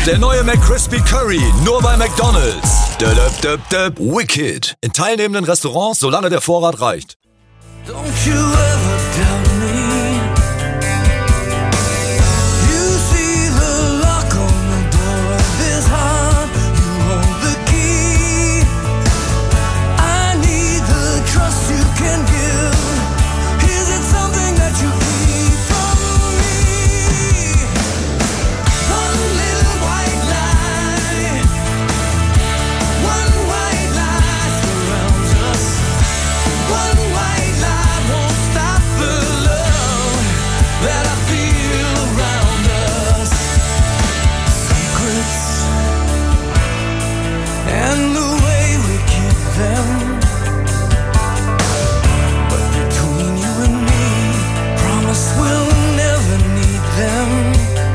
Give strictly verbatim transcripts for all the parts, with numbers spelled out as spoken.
Der neue McCrispy Curry, nur bei McDonald's. Döp, döp, döp. Wicked. In teilnehmenden Restaurants, solange der Vorrat reicht. Don't you ever doubt me. You see the lock on the door of this heart. You hold the key. I need the trust you can give. Is it something that you keep from me? One little white lie. One white lie surrounds us. One white lie won't stop the love that I feel around us. Secrets and the way we keep them. But between you and me, promise we'll never need them.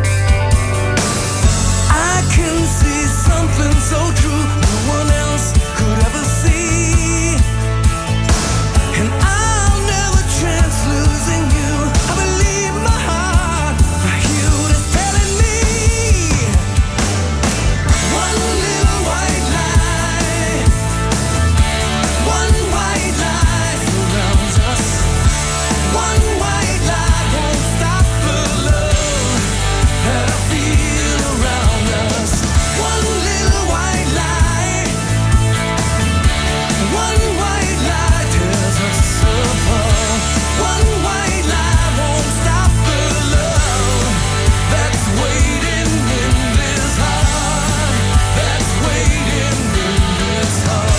I can see something so true no one else could ever see. And I'll never chance losing you. I believe my heart, my heart is telling me. One little white lie. One white lie surrounds us. One white lie won't stop the love that I feel around us. One little white lie. One white lie tears us apart. One white lie won't stop the love that's waiting in this heart. That's waiting in this heart.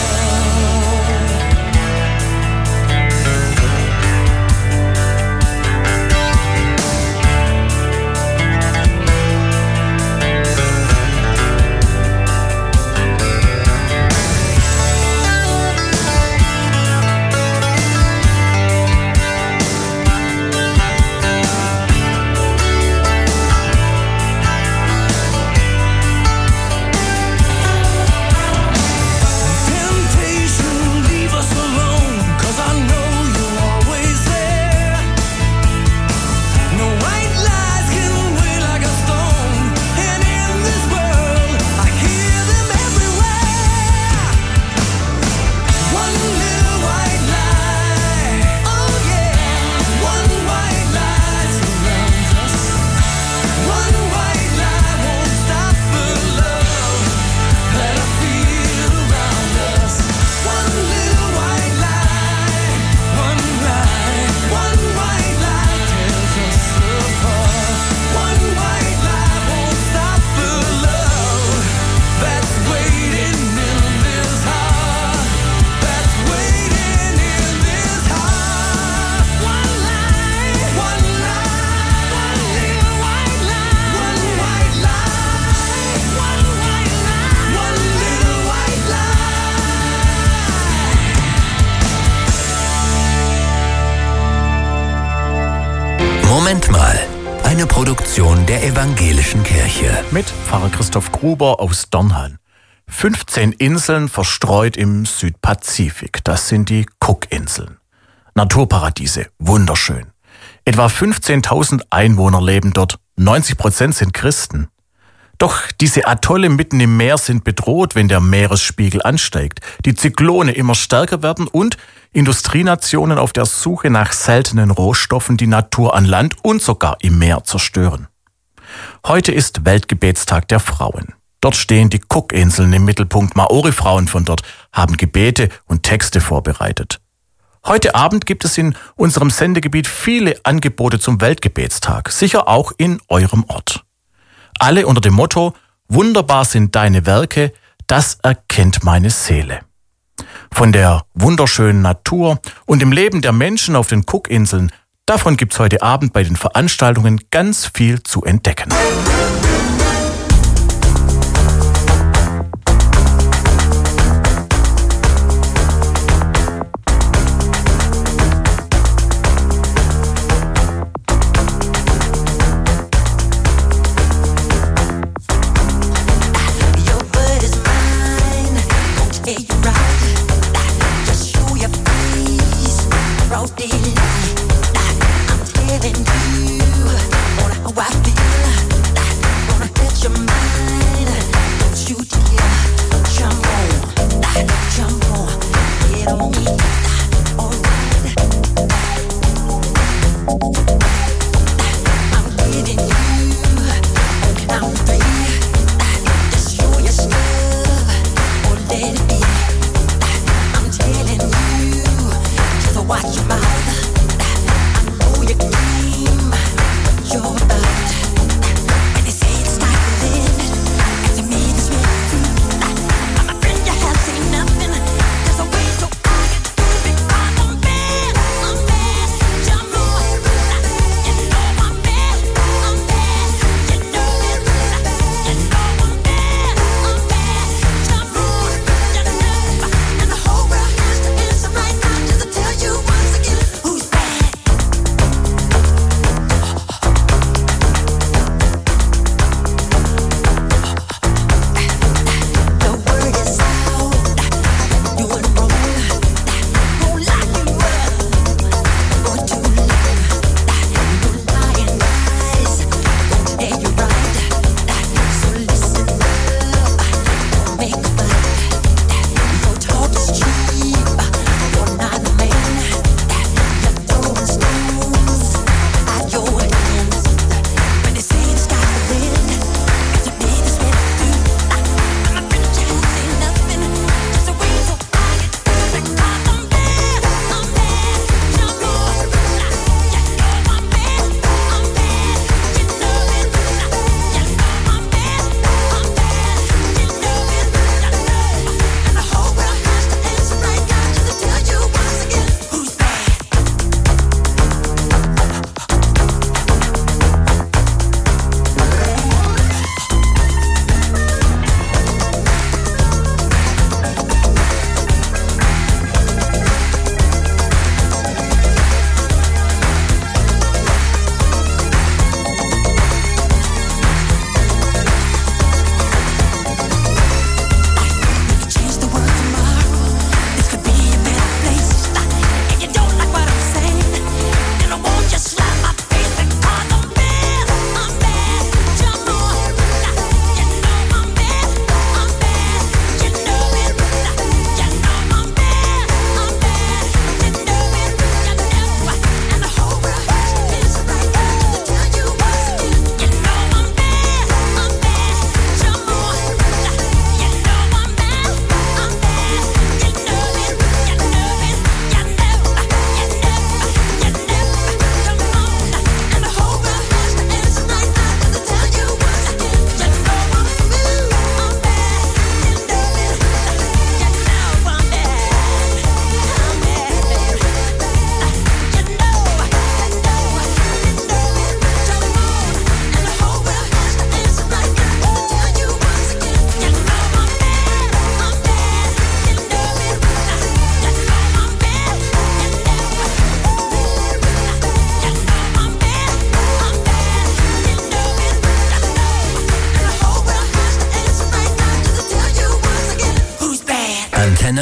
Temptation, leave us alone, 'cause I know you're always there. No white lies can weigh like a stone, and in this world I hear them everywhere. One little white lie, oh yeah. One white lie surrounds us. One white lie won't stop the love that I feel around us. One little white lie, one lie, one white lie tears us apart. One white lie won't stop the love that's waiting in this heart. That's waiting in this heart. One lie, one lie, one little white lie, one white lie, one white lie, one little white lie. Moment mal. Eine Produktion der Evangelischen Kirche. Mit Pfarrer Christoph Gruber aus Dornhan. fünfzehn Inseln verstreut im Südpazifik. Das sind die Cookinseln. Naturparadiese, wunderschön. Etwa fünfzehntausend Einwohner leben dort. neunzig Prozent sind Christen. Doch diese Atolle mitten im Meer sind bedroht, wenn der Meeresspiegel ansteigt, die Zyklone immer stärker werden und Industrienationen auf der Suche nach seltenen Rohstoffen die Natur an Land und sogar im Meer zerstören. Heute ist Weltgebetstag der Frauen. Dort stehen die Cookinseln im Mittelpunkt. Maori-Frauen von dort haben Gebete und Texte vorbereitet. Heute Abend gibt es in unserem Sendegebiet viele Angebote zum Weltgebetstag, sicher auch in eurem Ort. Alle unter dem Motto: Wunderbar sind deine Werke, das erkennt meine Seele. Von der wunderschönen Natur und dem Leben der Menschen auf den Cookinseln, davon gibt's heute Abend bei den Veranstaltungen ganz viel zu entdecken. I'm telling you on how I feel.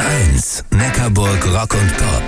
Antenne eins, Neckarburg Rock und Pop.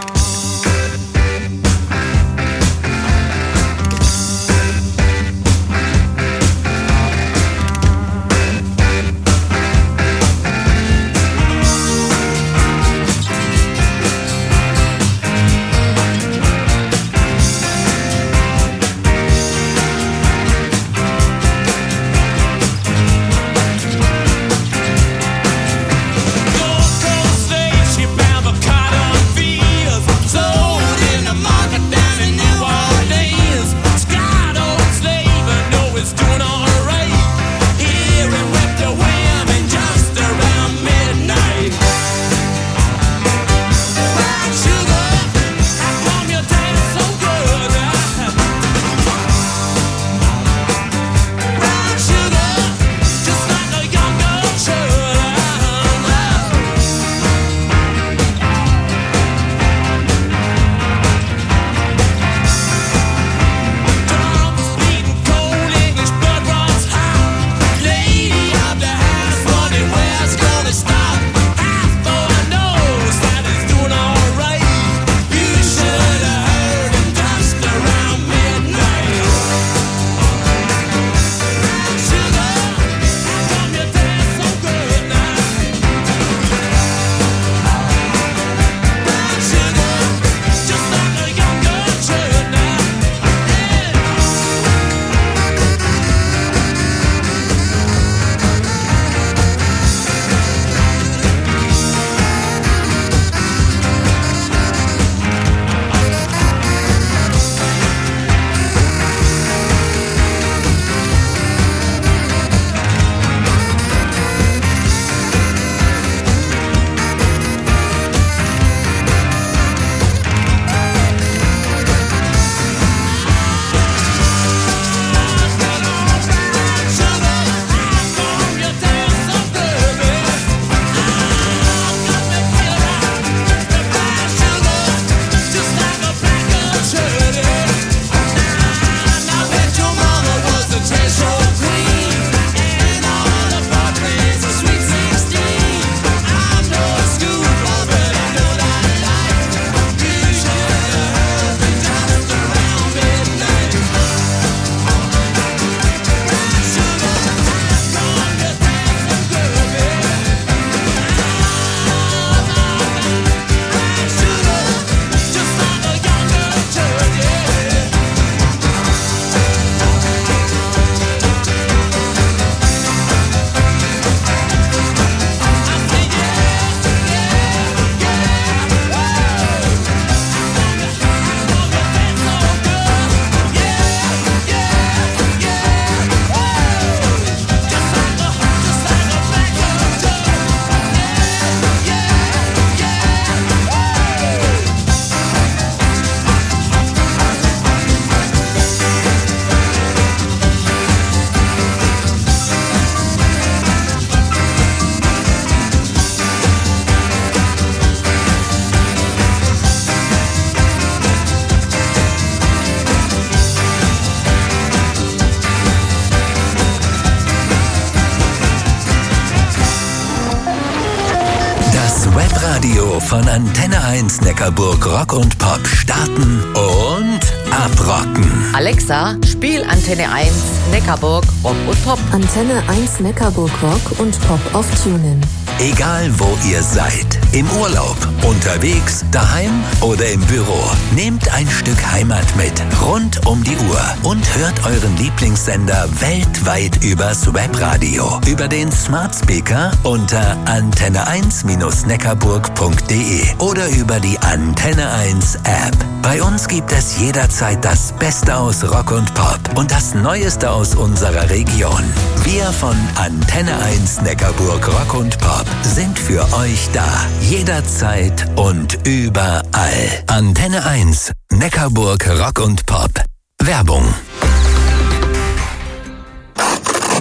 Webradio von Antenne eins Neckarburg Rock und Pop starten und abrocken. Alexa, spiel Antenne eins Neckarburg Rock und Pop. Antenne eins Neckarburg Rock und Pop auf TuneIn. Egal wo ihr seid, im Urlaub, unterwegs, daheim oder im Büro, nehmt ein Stück Heimat mit, rund um die Uhr und hört euren Lieblingssender weltweit übers Webradio, über den Smart Speaker unter antenne eins neckarburg punkt de oder über die Antenne eins App. Bei uns gibt es jederzeit das Beste aus Rock und Pop und das Neueste aus unserer Region. Wir von Antenne eins Neckarburg Rock und Pop sind für euch da, jederzeit und überall. Antenne eins Neckarburg Rock und Pop. Werbung.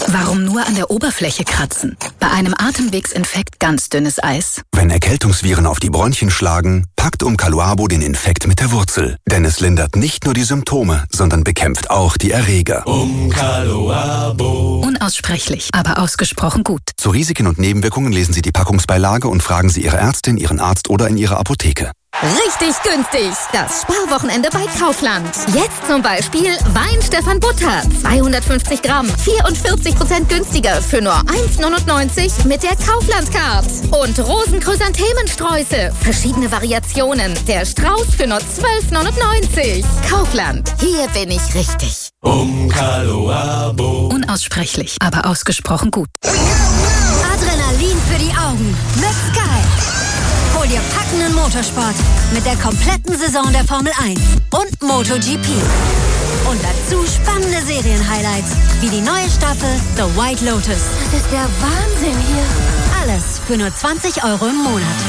Warum nur an der Oberfläche kratzen? Bei einem Atemwegsinfekt ganz dünnes Eis. Wenn Erkältungsviren auf die Bronchien schlagen, packt Umcaluabo den Infekt mit der Wurzel. Denn es lindert nicht nur die Symptome, sondern bekämpft auch die Erreger. Umcaluabo. Unaussprechlich, aber ausgesprochen gut. Zu Risiken und Nebenwirkungen lesen Sie die Packungsbeilage und fragen Sie Ihre Ärztin, Ihren Arzt oder in Ihrer Apotheke. Richtig günstig. Das Sparwochenende bei Kaufland. Jetzt zum Beispiel Wein Stefan Butter. zweihundertfünfzig Gramm. vierundvierzig Prozent günstiger für nur eins neunundneunzig mit der Kaufland-Card. Und Rosenchrysanthemensträuße. Verschiedene Variationen. Der Strauß für nur zwölf neunundneunzig. Kaufland. Hier bin ich richtig. Umcaluabo. Unaussprechlich, aber ausgesprochen gut. Adrenalin für die Augen mit Sky. Hol dir packenden Motorsport mit der kompletten Saison der Formel eins und MotoGP. Und dazu spannende Serienhighlights wie die neue Staffel The White Lotus. Das ist der Wahnsinn hier. Alles für nur zwanzig Euro im Monat.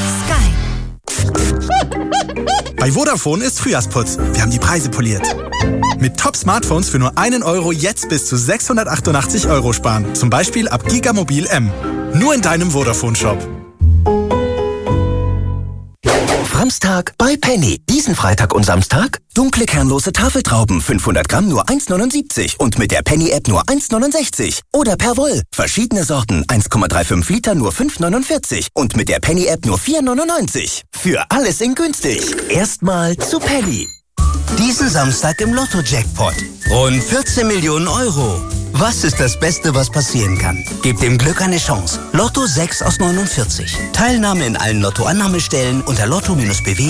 Sky. Bei Vodafone ist Frühjahrsputz. Wir haben die Preise poliert. Mit Top-Smartphones für nur einen Euro jetzt bis zu sechshundertachtundachtzig Euro sparen. Zum Beispiel ab Gigamobil M. Nur in deinem Vodafone-Shop. Samstag bei Penny. Diesen Freitag und Samstag dunkle kernlose Tafeltrauben fünfhundert Gramm nur eins neunundsiebzig und mit der Penny-App nur eins neunundsechzig. Oder Perwoll. Verschiedene Sorten eins Komma fünfunddreißig Liter nur fünf neunundvierzig und mit der Penny-App nur vier neunundneunzig. Für alles in günstig. Erstmal zu Penny. Diesen Samstag im Lotto-Jackpot. Rund vierzehn Millionen Euro. Was ist das Beste, was passieren kann? Gebt dem Glück eine Chance. Lotto sechs aus neunundvierzig. Teilnahme in allen Lotto-Annahmestellen unter lotto-bw.